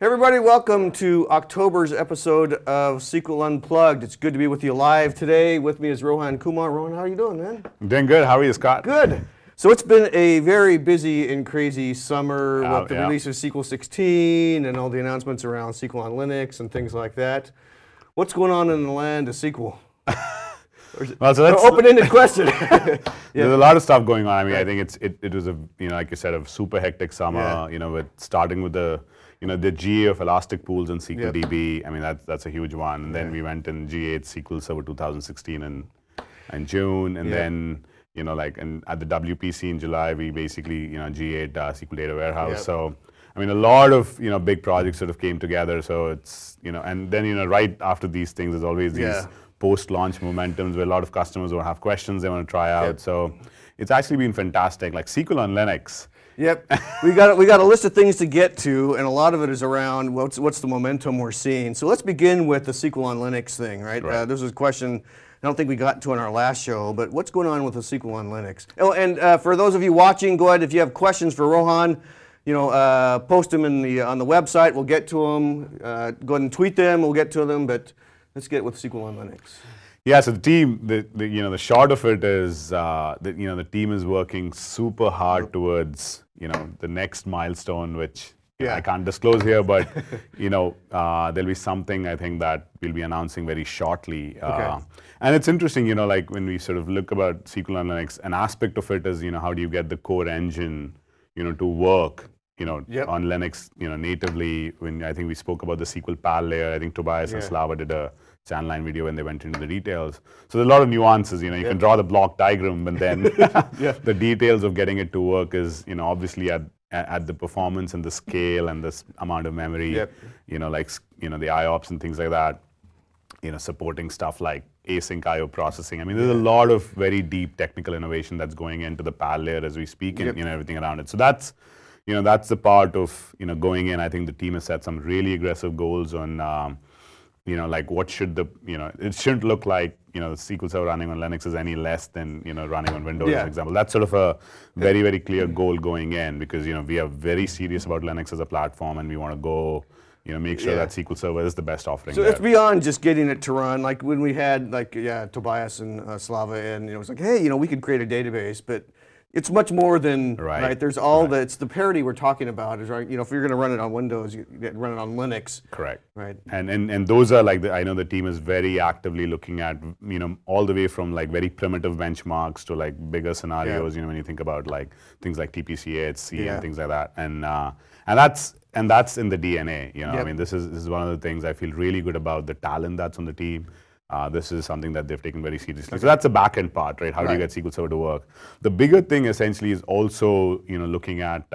Hey everybody, welcome to October's episode of SQL Unplugged. It's good to be with you live today. With me is Rohan Kumar. Rohan, how are you doing, man? I'm doing good. How are you, Scott? Good. So it's been a very busy and crazy summer with the Yeah. release of SQL 16 and all the announcements around SQL on Linux and things like that. What's going on in the land of SQL? Well, so that's Open-ended question. There's a lot of stuff going on. I mean, I think it was a like you said, a super hectic summer. Yeah. With starting with the GA of Elastic Pools and SQL DB. I mean, that's a huge one. And then we went and GA SQL Server 2016 in June, and then and at the WPC in July, we basically GA'd SQL Data Warehouse. Yep. So I mean, a lot of big projects sort of came together. So it's and then right after these things, there's always these post-launch momentums where a lot of customers will have questions they want to try out. So it's actually been fantastic. Like SQL on Linux. Yep, we got a list of things to get to, and a lot of it is around what's the momentum we're seeing. So let's begin with the SQL on Linux thing, right? Right. This was a question I don't think we got to on our last show, but what's going on with the SQL on Linux? Oh, and for those of you watching, go ahead if you have questions for Rohan. Post them on the website. We'll get to them. Go ahead and tweet them. We'll get to them. But let's get with SQL on Linux. Yeah, so the team, the short of it is the team is working super hard towards the next milestone, which I can't disclose here, but there'll be something I think that we'll be announcing very shortly. And it's interesting, like when we sort of look about SQL on Linux, an aspect of it is how do you get the core engine to work on Linux natively. When I think we spoke about the SQL PAL layer, I think Tobias and Slava did a Channel9 video when they went into the details. So there's a lot of nuances. You can draw the block diagram, but then the details of getting it to work is obviously at the performance and the scale and this amount of memory. Like the IOPS and things like that. Supporting stuff like async IO processing. I mean, there's a lot of very deep technical innovation that's going into the PAL layer as we speak, and everything around it. So that's that's the part of going in. I think the team has set some really aggressive goals on. Like what should it shouldn't look like the SQL Server running on Linux is any less than running on Windows, for example. That's sort of a very, very clear goal going in, because we are very serious about Linux as a platform, and we want to go make sure that SQL Server is the best offering. So there. it's beyond just getting it to run. Like when we had Tobias and Slava, and it's like, hey, we could create a database, but it's much more than right. There's all it's the parity we're talking about is right. If you're going to run it on Windows, you run it on Linux. Correct. Right. And those are like I know the team is very actively looking at all the way from like very primitive benchmarks to like bigger scenarios. When you think about like things like TPC-AHC and things like that, and that's in the DNA. I mean, this is one of the things I feel really good about, the talent that's on the team. This is something that they've taken very seriously. So that's the back-end part, right? How do you get SQL Server to work? The bigger thing essentially is also, looking at,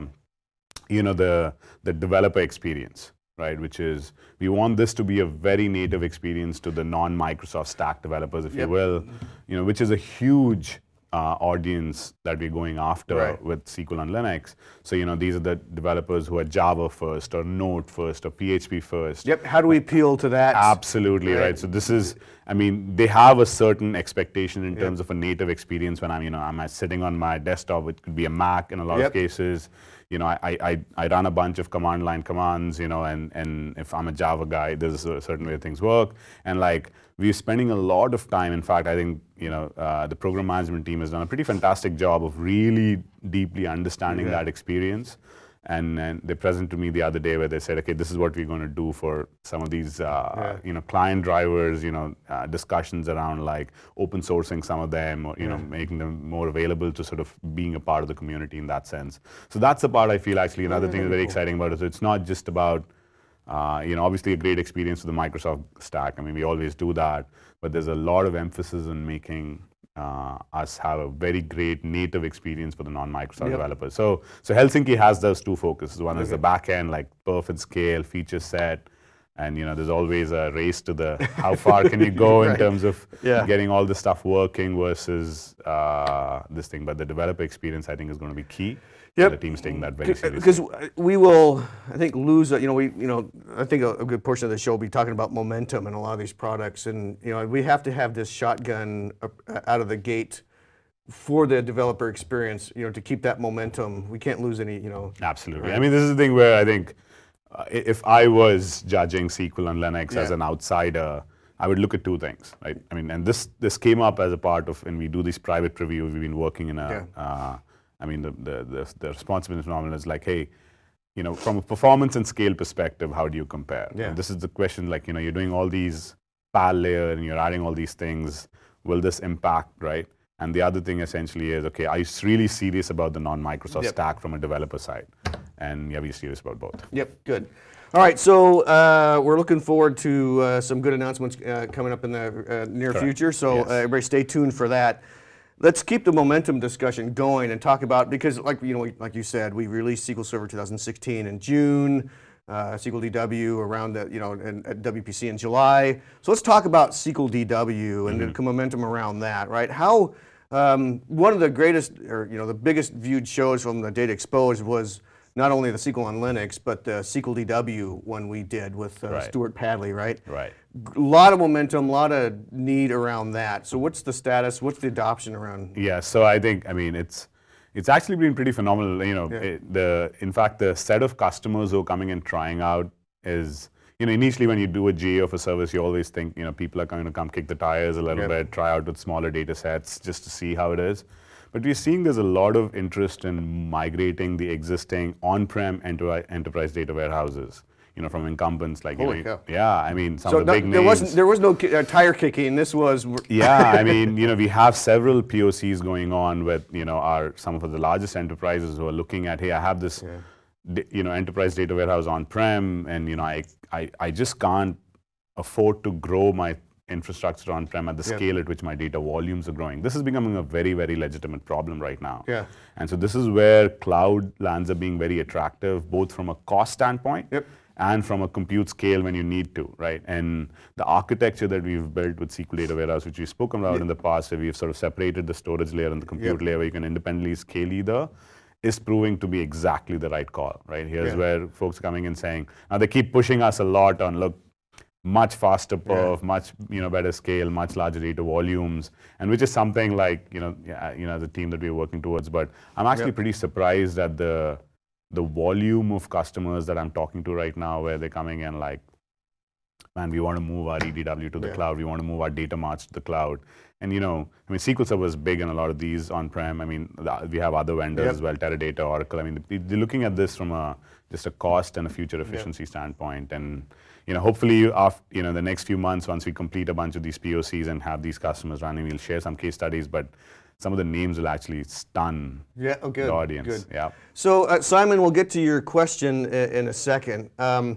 the developer experience, right? Which is, we want this to be a very native experience to the non-Microsoft stack developers, if you will, which is a huge audience that we're going after with SQL on Linux. So these are the developers who are Java first or Node first or PHP first. Yep. How do we appeal to that? Absolutely right. So this is, I mean, they have a certain expectation in terms of a native experience when I'm sitting on my desktop. It could be a Mac in a lot of cases. I run a bunch of command line commands, and if I'm a Java guy, there's a certain way things work. And like, we're spending a lot of time. In fact, I think, the program management team has done a pretty fantastic job of really deeply understanding that experience. And they presented to me the other day where they said, okay, this is what we're going to do for some of these, client drivers, discussions around like open sourcing some of them, or, making them more available to sort of being a part of the community in that sense. So that's the part I feel actually another thing that's very exciting about it. So it's not just about, obviously a great experience with the Microsoft stack. I mean, we always do that, but there's a lot of emphasis on making us have a very great native experience for the non-Microsoft developers. So Helsinki has those two focuses. One is the back end, like perf and scale, feature set, and there's always a race to the how far can you go in terms of getting all this stuff working versus this thing. But the developer experience, I think, is going to be key. The team's taking that very seriously. Because we will, I think, lose. I think a good portion of the show will be talking about momentum in a lot of these products, and we have to have this shotgun out of the gate for the developer experience. To keep that momentum, we can't lose any. Absolutely. Right? I mean, this is the thing where I think if I was judging SQL and Linux as Yeah. an outsider, I would look at two things, right? I mean, and this came up as a part of when we do these private previews. We've been working in a. I mean, the responsibility phenomenon is like, hey, from a performance and scale perspective, how do you compare? Yeah. And this is the question. Like, you're doing all these PAL layer and you're adding all these things. Will this impact, right? And the other thing essentially is, okay, are you really serious about the non-Microsoft stack from a developer side? And we're serious about both. Yep, good. All right, so we're looking forward to some good announcements coming up in the near future, so everybody stay tuned for that. Let's keep the momentum discussion going and talk about, because like you said, we released SQL Server 2016 in June, SQL DW around at WPC in July. So let's talk about SQL DW and the momentum around that, right? How one of the greatest, or the biggest viewed shows from the Data Exposed was not only the SQL on Linux, but the SQL DW one we did with Stuart Padley, right? Right. A lot of momentum, a lot of need around that. So what's the status? What's the adoption around? Yeah, so I think, it's actually been pretty phenomenal. In fact, the set of customers who are coming and trying out is, initially when you do a GA of a service, you always think, people are going to come kick the tires a little bit, try out with smaller data sets just to see how it is. But we're seeing there's a lot of interest in migrating the existing on-prem enterprise data warehouses, from incumbents like, Holy cow. some of the big names. There was no tire kicking. This was. Yeah, we have several POCs going on with, some of the largest enterprises who are looking at, hey, I have this, enterprise data warehouse on-prem, and, I just can't afford to grow my infrastructure on-prem at the scale at which my data volumes are growing. This is becoming a very, very legitimate problem right now. Yeah. And so this is where cloud lands up being very attractive, both from a cost standpoint and from a compute scale when you need to, right? And the architecture that we've built with SQL Data Warehouse, which we've spoken about in the past, where we've sort of separated the storage layer and the compute layer where you can independently scale either, is proving to be exactly the right call, right? Here's where folks are coming and saying, now they keep pushing us a lot on, look, much faster perf, much better scale, much larger data volumes, and which is something like the team that we're working towards. But I'm actually pretty surprised at the volume of customers that I'm talking to right now, where they're coming in like, man, we want to move our EDW to the cloud, we want to move our data marts to the cloud. And SQL Server is big in a lot of these on-prem. We have other vendors as well, Teradata, Oracle. They're looking at this from just a cost and a future efficiency standpoint. And hopefully, after the next few months, once we complete a bunch of these POCs and have these customers running, we'll share some case studies. But some of the names will actually stun the audience. Good. Yeah. So Simon, we'll get to your question in a second.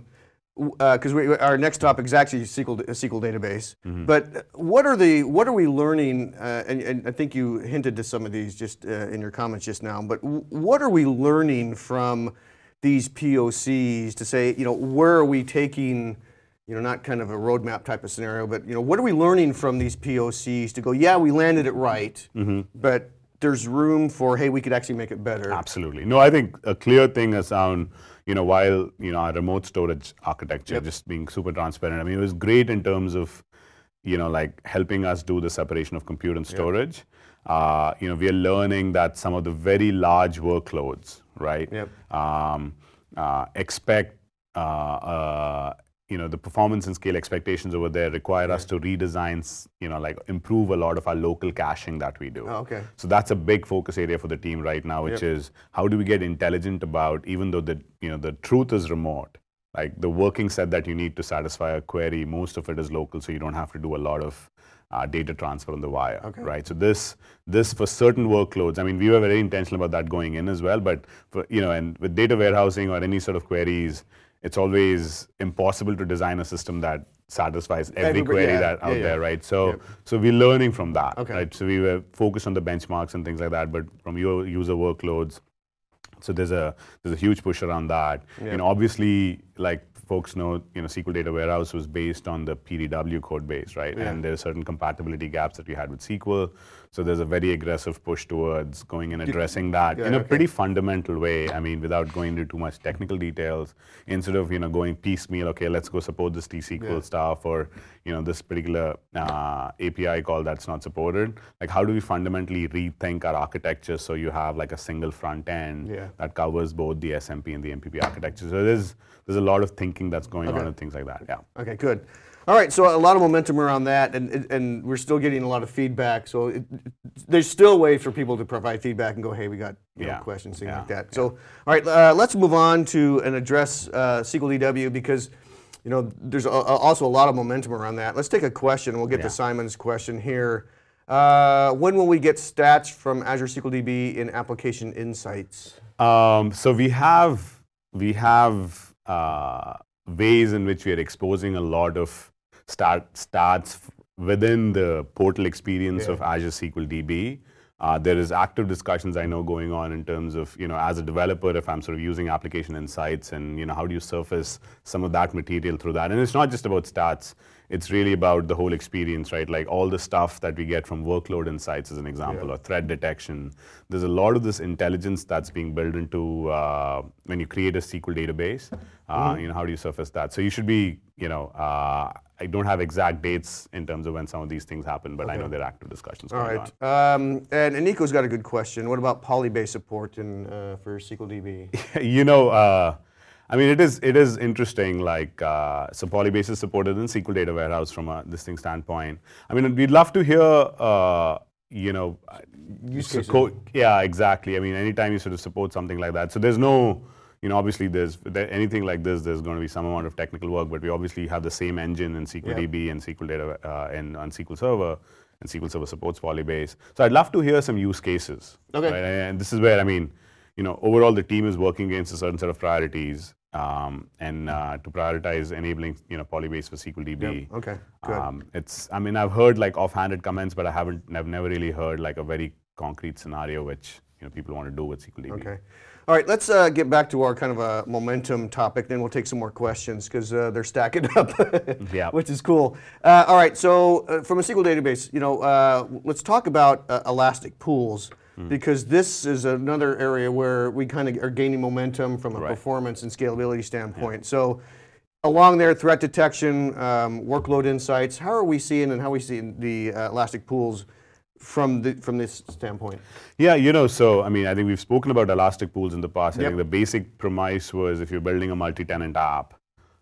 Because our next topic is actually SQL database. But what are we learning? And I think you hinted to some of these just in your comments just now. But what are we learning from these POCs to say, where are we taking, not kind of a roadmap type of scenario, but what are we learning from these POCs to go, yeah, we landed it right, but there's room for, hey, we could actually make it better. Absolutely. No, I think a clear thing is while our remote storage architecture just being super transparent. It was great in terms of like helping us do the separation of compute and storage. We are learning that some of the very large workloads, right? Expect the performance and scale expectations over there require us to redesign, like improve a lot of our local caching that we do. Oh, okay. So that's a big focus area for the team right now, which is how do we get intelligent about, even though the truth is remote, like the working set that you need to satisfy a query, most of it is local, so you don't have to do a lot of data transfer on the wire, right? So this for certain workloads, we were very intentional about that going in as well, but for, and with data warehousing or any sort of queries, it's always impossible to design a system that satisfies every query out there, right? So we're learning from that, right? So we were focused on the benchmarks and things like that, but from your user workloads, so there's a huge push around that. Obviously, like folks know, SQL Data Warehouse was based on the PDW code base, right? And there are certain compatibility gaps that we had with SQL. So there's a very aggressive push towards going and addressing that in a okay. pretty fundamental way. I mean, without going into too much technical details, instead of going piecemeal. Okay, let's go support this T-SQL stuff, or this particular API call that's not supported. Like, how do we fundamentally rethink our architecture so you have like a single front end that covers both the SMP and the MPP architecture? So there's a lot of thinking that's going on and things like that. Yeah. Okay, good. All right, so a lot of momentum around that, and we're still getting a lot of feedback. So there's still ways for people to provide feedback and go, hey, we got questions, things like that. So, all right, let's move on to and address SQL DW, because there's also a lot of momentum around that. Let's take a question. We'll get to Simon's question here. When will we get stats from Azure SQL DB in Application Insights? So we have ways in which we are exposing a lot of stats within the portal experience of Azure SQL DB. There is active discussions I know going on in terms of, as a developer, if I'm sort of using application insights, and how do you surface some of that material through that? And it's not just about stats. It's really about the whole experience, right? Like all the stuff that we get from workload insights, as an example, or threat detection. There's a lot of this intelligence that's being built into when you create a SQL database. How do you surface that? So you should be, I don't have exact dates in terms of when some of these things happen, but I know there are active discussions going on. And Aniko's got a good question. What about Polybase support for SQL DB? I mean, it is interesting. Like, so Polybase is supported in SQL Data Warehouse from a distinct standpoint. I mean, we'd love to hear, use cases. Yeah, exactly. I mean, anytime you sort of support something like that. So there's no, obviously anything like this, there's going to be some amount of technical work, but we obviously have the same engine in SQL DB and SQL Data and on SQL Server, and SQL Server supports Polybase. So I'd love to hear some use cases. Okay. Right? And this is where, I mean, overall the team is working against a certain set of priorities, and to prioritize enabling, Polybase for SQL DB. Yep. Okay, good. I mean, I've heard like offhanded comments, but I've never really heard like a very concrete scenario which people want to do with SQL DB. Okay. All right, let's get back to our kind of a momentum topic, then we'll take some more questions because they're stacking up, which is cool. All right, so from a SQL database, let's talk about elastic pools, because this is another area where we kind of are gaining momentum from a performance and scalability standpoint. So along there, threat detection, workload insights, how are we seeing the elastic pools from this standpoint? Yeah, so I mean, I think we've spoken about elastic pools in the past. I think the basic premise was, if you're building a multi-tenant app,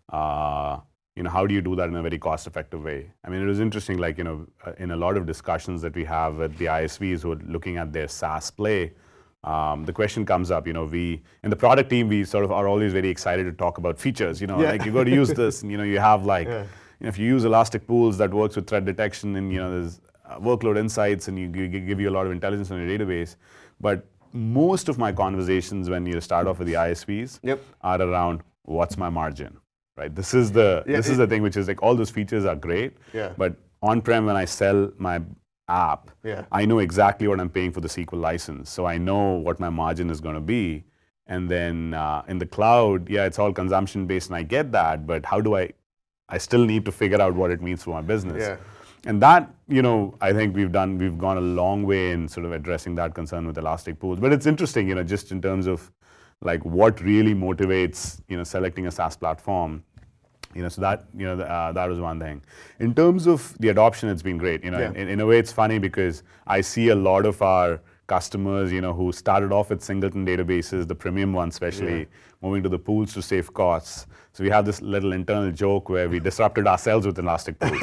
how do you do that in a very cost-effective way? I mean, it was interesting, like, in a lot of discussions that we have with the ISVs who are looking at their SaaS play, the question comes up, we, in the product team, we sort of are always very excited to talk about features, like you got to use this, and, you have like, if you use elastic pools that works with threat detection, and, there's workload insights, and you give you a lot of intelligence on your database. But most of my conversations when you start off with the ISVs are around, what's my margin, right? This is the thing, which is like, all those features are great, but on-prem, when I sell my app, I know exactly what I'm paying for the SQL license, so I know what my margin is going to be. And then in the cloud, it's all consumption based, and I get that, but how do I still need to figure out what it means for my business. And that, I think we've gone a long way in sort of addressing that concern with elastic pools. But it's interesting, just in terms of like what really motivates, selecting a SaaS platform. So that, that was one thing. In terms of the adoption, it's been great. In a way, it's funny because I see a lot of our customers, who started off with singleton databases, the premium ones especially, moving to the pools to save costs. So we have this little internal joke where we disrupted ourselves with elastic pools.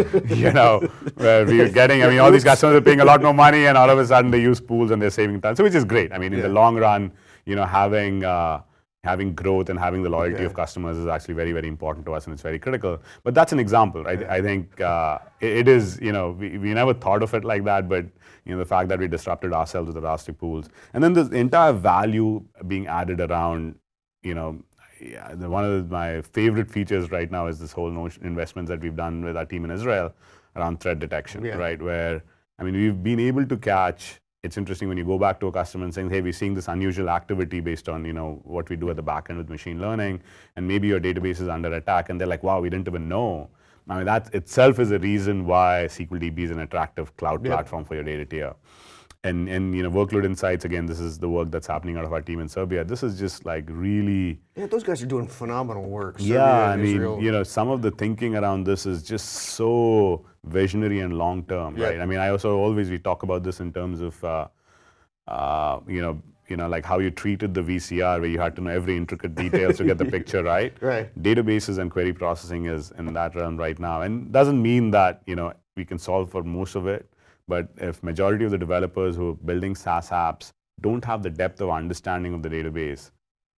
Where we were getting, all these customers are paying a lot more money, and all of a sudden they use pools and they're saving time. So which is great. In the long run, having growth and having the loyalty of customers is actually very, very important to us, and it's very critical. But that's an example, right? I think it is, we never thought of it like that, but the fact that we disrupted ourselves with elastic pools. And then the entire value being added around, one of my favorite features right now is this whole investments that we've done with our team in Israel around threat detection, right? Where, we've been able to catch. It's interesting when you go back to a customer and saying, hey, we're seeing this unusual activity based on, what we do at the back end with machine learning, and maybe your database is under attack, and they're like, wow, we didn't even know. I mean, that itself is a reason why SQLDB is an attractive cloud platform for your data tier. And Workload Insights, again, this is the work that's happening out of our team in Serbia. This is just like really... Yeah, those guys are doing phenomenal work. Serbia, I mean, some of the thinking around this is just so visionary and long-term, right? I mean, we talk about this in terms of, like how you treated the VCR, where you had to know every intricate details to get the picture right. Right. Databases and query processing is in that realm right now. And doesn't mean that, we can solve for most of it. But if majority of the developers who are building SaaS apps don't have the depth of understanding of the database,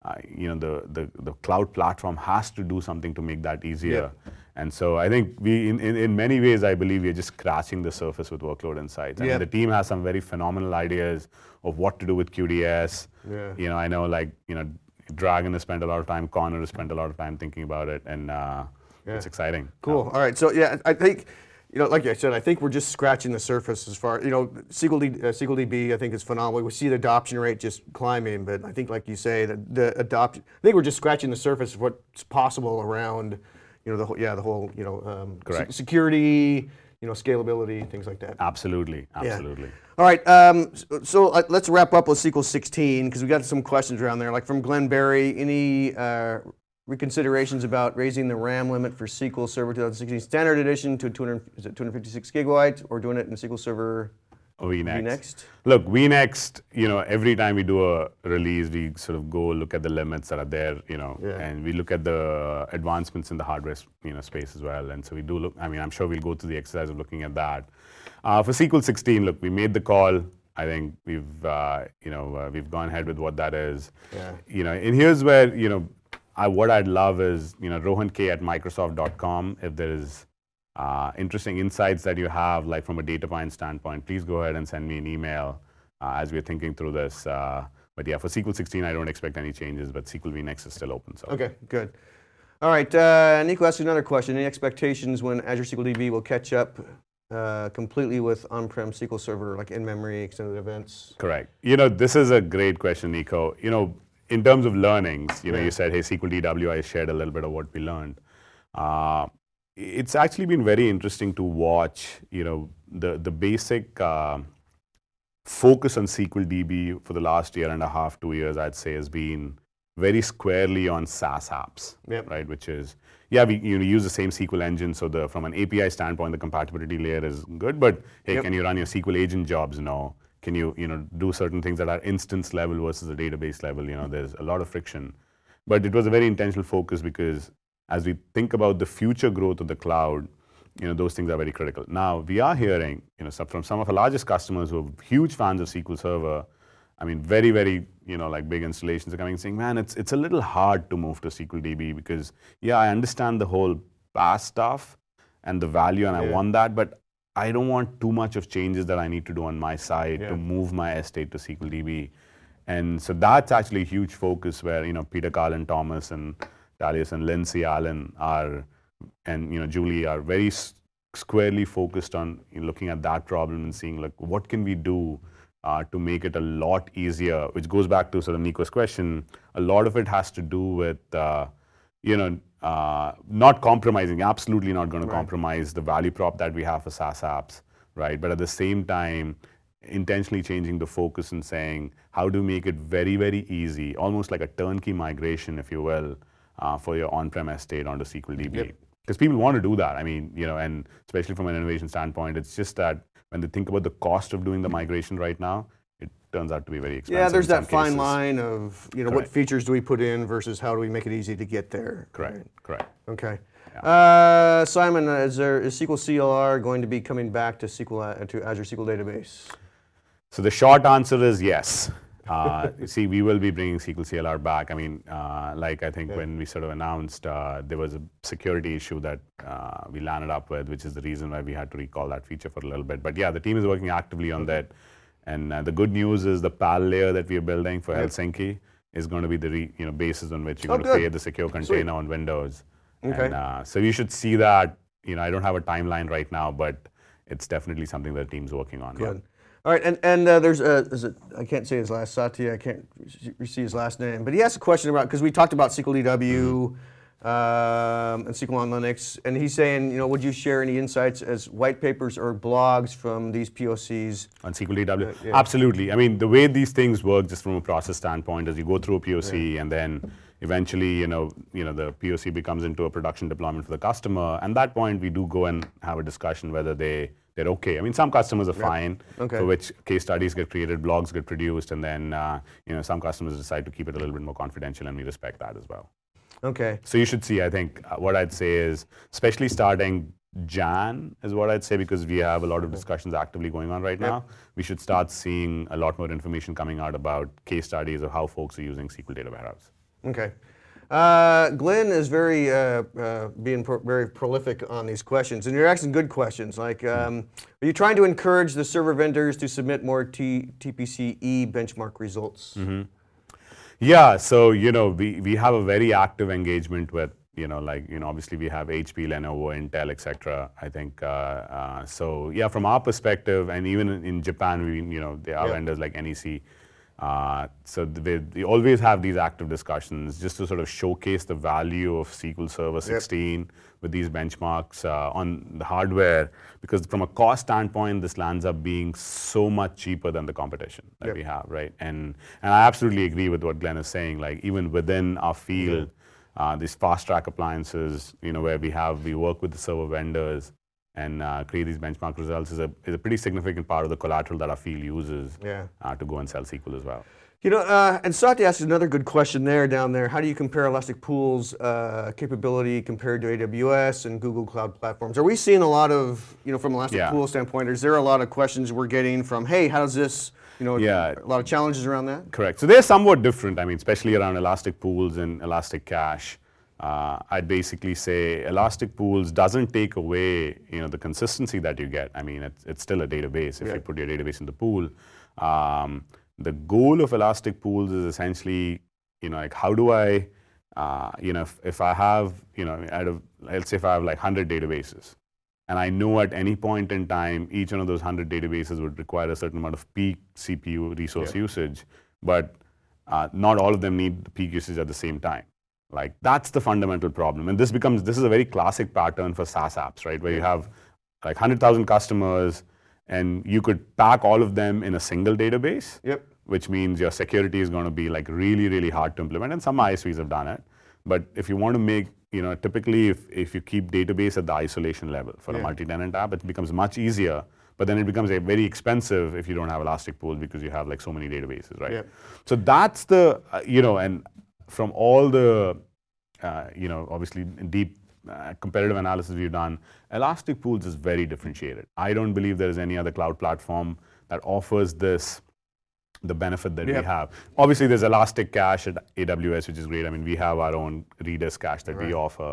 the cloud platform has to do something to make that easier. And so I think in many ways, I believe we're just scratching the surface with Workload Insights. I mean, the team has some very phenomenal ideas of what to do with QDS. I know Dragon has spent a lot of time, Connor has spent a lot of time thinking about it, and it's exciting. Cool. All right. So I think, like I said, I think we're just scratching the surface as far, SQLDB, I think is phenomenal. We see the adoption rate just climbing, but I think, like you say, the adoption, I think we're just scratching the surface of what's possible around, the whole, security, scalability, things like that. Absolutely. Yeah. All right, so let's wrap up with SQL 16, because we got some questions around there, like from Glenn Berry. Any reconsiderations about raising the RAM limit for SQL Server 2016 Standard Edition to 256 gigabytes, or doing it in SQL Server vNext? Look, vNext, every time we do a release, we sort of go look at the limits that are there, and we look at the advancements in the hardware, space as well. And so we do look, I mean, I'm sure we'll go through the exercise of looking at that. For SQL 16, look, we made the call. I think we've gone ahead with what that is. And here's where, what I'd love is, Rohan K at Microsoft.com. If there is interesting insights that you have, like from a data point standpoint, please go ahead and send me an email as we're thinking through this. But yeah, for SQL 16, I don't expect any changes, but SQL vNext is still open. So. Okay, good. All right, Nico asked another question. Any expectations when Azure SQL DB will catch up completely with on-prem SQL Server, like in-memory extended events? Correct. This is a great question, Nico. In terms of learnings, you said, hey, SQL DW, I shared a little bit of what we learned. It's actually been very interesting to watch, the basic focus on SQL DB for the last year and a half, 2 years, I'd say, has been very squarely on SaaS apps, right? Which is, we use the same SQL engine, so from an API standpoint, the compatibility layer is good, but hey, can you run your SQL agent jobs? No. Can you, do certain things that are instance level versus the database level? There's a lot of friction. But it was a very intentional focus because as we think about the future growth of the cloud, those things are very critical. Now, we are hearing, from some of our largest customers who are huge fans of SQL Server, I mean, very, very, big installations are coming and saying, man, it's a little hard to move to SQL DB because, I understand the whole PaaS stuff and the value, and I want that, but I don't want too much of changes that I need to do on my side to move my estate to SQL DB. And so that's actually a huge focus where, Peter Carlin Thomas and Darius and Lindsay Allen and Julie are very squarely focused on looking at that problem and seeing, like, what can we do to make it a lot easier, which goes back to sort of Nico's question. A lot of it has to do with, not compromising, absolutely not going to compromise the value prop that we have for SaaS apps, right? But at the same time, intentionally changing the focus and saying, how do we make it very, very easy, almost like a turnkey migration, if you will, for your on-prem estate onto SQL DB. Because people want to do that. I mean, and especially from an innovation standpoint, it's just that when they think about the cost of doing the migration right now, it turns out to be very expensive. Yeah, there's that fine line of, what features do we put in versus how do we make it easy to get there. Correct. Okay. Yeah. Simon, is SQL CLR going to be coming back to Azure SQL Database? So the short answer is yes. See, we will be bringing SQL CLR back. I mean, I think when we sort of announced, there was a security issue that we landed up with, which is the reason why we had to recall that feature for a little bit. But yeah, the team is working actively on that. And the good news is the PAL layer that we are building for Helsinki is going to be the basis on which you're going to create the secure container on Windows. Okay. And, so you should see that. I don't have a timeline right now, but it's definitely something that the team's working on. Good. All right, and there's I can't say his last, Satya, I can't see his last name, but he asked a question about, because we talked about SQL DW, and SQL on Linux. And he's saying, would you share any insights as white papers or blogs from these POCs? On SQL DW? Yeah. Absolutely. I mean, the way these things work, just from a process standpoint, is you go through a POC and then eventually, the POC becomes into a production deployment for the customer. And at that point, we do go and have a discussion whether they're okay. I mean, some customers are fine, for which case studies get created, blogs get produced, and then some customers decide to keep it a little bit more confidential, and we respect that as well. Okay. So you should see, I think, what I'd say is, especially starting Jan is what I'd say, because we have a lot of discussions actively going on right now. We should start seeing a lot more information coming out about case studies of how folks are using SQL Data Warehouse. Okay. Glenn is very very prolific on these questions, and you're asking good questions. Like, are you trying to encourage the server vendors to submit more TPC-E benchmark results? Yeah, so we have a very active engagement with obviously we have HP, Lenovo, Intel, etc. I think so. Yeah, from our perspective, and even in Japan, there are vendors like NEC. So we always have these active discussions just to sort of showcase the value of SQL Server 16 with these benchmarks on the hardware, because from a cost standpoint, this lands up being so much cheaper than the competition that we have, right? And I absolutely agree with what Glenn is saying. Like, even within our field, these fast track appliances, where we work with the server vendors and create these benchmark results is a pretty significant part of the collateral that our field uses to go and sell SQL as well. And Satya asked another good question down there. How do you compare Elastic Pool's capability compared to AWS and Google Cloud Platforms? Are we seeing a lot of, from Elastic Pool standpoint, is there a lot of questions we're getting from, hey, how does this, a lot of challenges around that? Correct. So they're somewhat different. I mean, especially around Elastic Pools and Elastic Cache. I'd basically say Elastic Pools doesn't take away, the consistency that you get. I mean, it's still a database if you put your database in the pool. The goal of Elastic Pools is essentially, like, how do I, if I have, let's say if I have like 100 databases, and I know at any point in time, each one of those 100 databases would require a certain amount of peak CPU resource usage, but not all of them need the peak usage at the same time. Like, that's the fundamental problem. And this is a very classic pattern for SaaS apps, right? Where you have like 100,000 customers and you could pack all of them in a single database, which means your security is going to be like really, really hard to implement. And some ISVs have done it. But if you want to make, typically if you keep database at the isolation level for a multi-tenant app, it becomes much easier. But then it becomes very expensive if you don't have Elastic Pools because you have like so many databases, right? So that's the, and from all the, obviously deep competitive analysis we've done, Elastic Pools is very differentiated. I don't believe there is any other cloud platform that offers the benefit that we have. Obviously, there's Elastic Cache at AWS, which is great. I mean, we have our own Redis cache that we offer.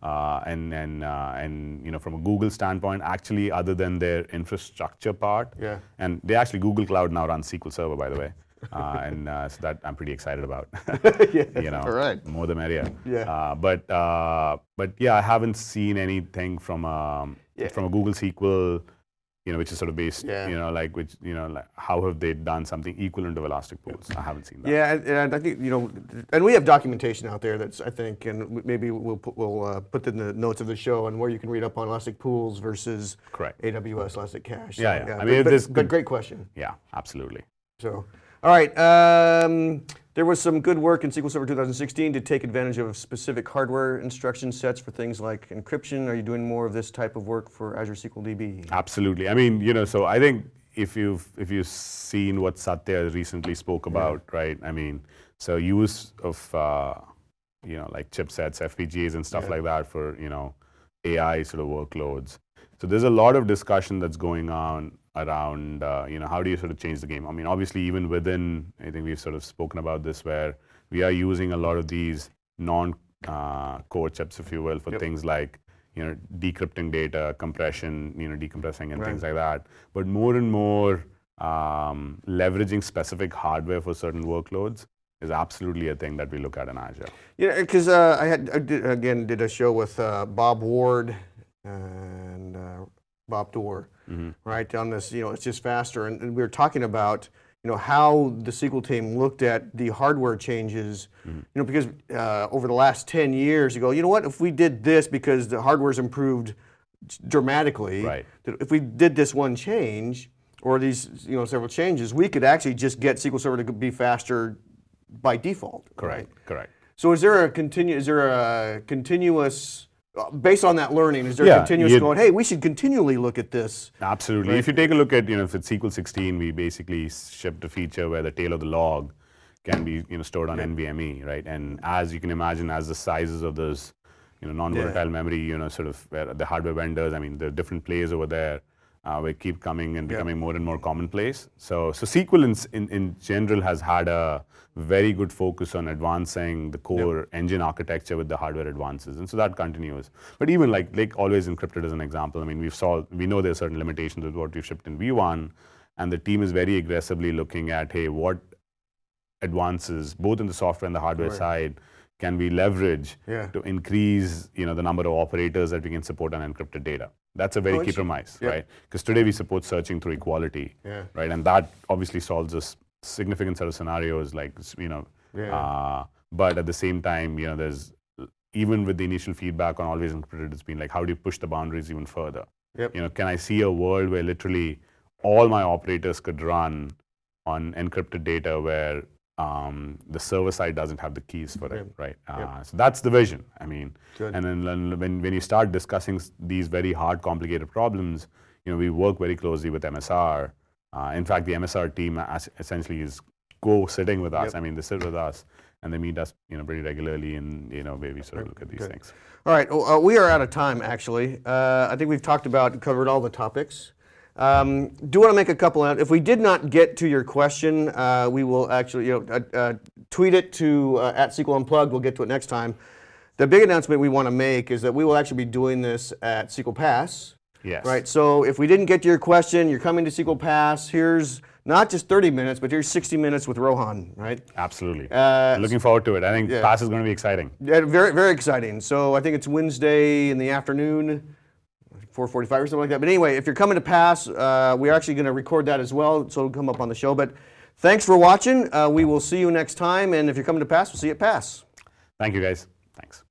And from a Google standpoint, actually, other than their infrastructure part, and Google Cloud now runs SQL Server, by the way. So that I'm pretty excited about. More the merrier. But I haven't seen anything from a Google SQL, which is sort of based, like how have they done something equivalent to Elastic Pools? I haven't seen that. Yeah, and I think and we have documentation out there that's, I think, and maybe we'll put in the notes of the show on where you can read up on Elastic Pools versus AWS Elastic Cache. So, I mean, but great question. Yeah, absolutely. So. All right, there was some good work in SQL Server 2016 to take advantage of specific hardware instruction sets for things like encryption. Are you doing more of this type of work for Azure SQL DB? Absolutely. I mean, so I think if you've seen what Satya recently spoke about, right? I mean, so use of like chipsets, FPGAs, and stuff like that for AI sort of workloads. So there's a lot of discussion that's going on around, how do you sort of change the game? I mean, obviously, even within, I think we've sort of spoken about this, where we are using a lot of these non-core chips, if you will, for things like, decrypting data, compression, decompressing and things like that. But more and more, leveraging specific hardware for certain workloads is absolutely a thing that we look at in Azure. Yeah, because I did a show with Bob Ward and Bob Dorr, right, on this, it's just faster. And we were talking about, how the SQL team looked at the hardware changes, because over the last 10 years, you go, you know what, if we did this because the hardware's improved dramatically, Right. that if we did this one change, or these, several changes, we could actually just get SQL Server to be faster by default. Correct. Right? Correct. So is there a continuous, based on that learning, is there a continuous going, hey, we should continually look at this? Absolutely. If you take a look at, if it's SQL 16, we basically shipped a feature where the tail of the log can be, stored on NVMe, right? And as you can imagine, as the sizes of those, non-volatile memory, sort of where the hardware vendors, the different players over there, will keep coming and becoming more and more commonplace. So SQL in general has had a very good focus on advancing the core engine architecture with the hardware advances, and so that continues. But even like always encrypted as an example, we know there are certain limitations with what we've shipped in V1, and the team is very aggressively looking at, hey, what advances, both in the software and the hardware side, can we leverage to increase, the number of operators that we can support on encrypted data. That's a very key premise, right? Because today we support searching through equality, right? And that obviously solves a significant set of scenarios, like, but at the same time, there's, even with the initial feedback on Always Encrypted, it's been like, how do you push the boundaries even further? Can I see a world where literally all my operators could run on encrypted data where the server side doesn't have the keys for it, right? So that's the vision. And then when you start discussing these very hard, complicated problems, we work very closely with MSR. In fact, the MSR team essentially is co-sitting with us. They sit with us and they meet us, pretty regularly, and where we sort of look at these things. All right, we are out of time, actually. I think we've covered all the topics. Do want to make a couple of, if we did not get to your question, we will actually, tweet it to at SQL Unplugged. We'll get to it next time. The big announcement we want to make is that we will actually be doing this at SQL Pass. Yes. Right. So if we didn't get to your question, you're coming to SQL Pass. Here's not just 30 minutes, but here's 60 minutes with Rohan. Right. Absolutely. Looking forward to it. I think Pass is going to be exciting. Yeah, very, very exciting. So I think it's Wednesday in the afternoon. 4:45 or something like that. But anyway, if you're coming to Pass, we're actually going to record that as well, so it'll come up on the show. But thanks for watching. We will see you next time. And if you're coming to Pass, we'll see you at Pass. Thank you, guys. Thanks.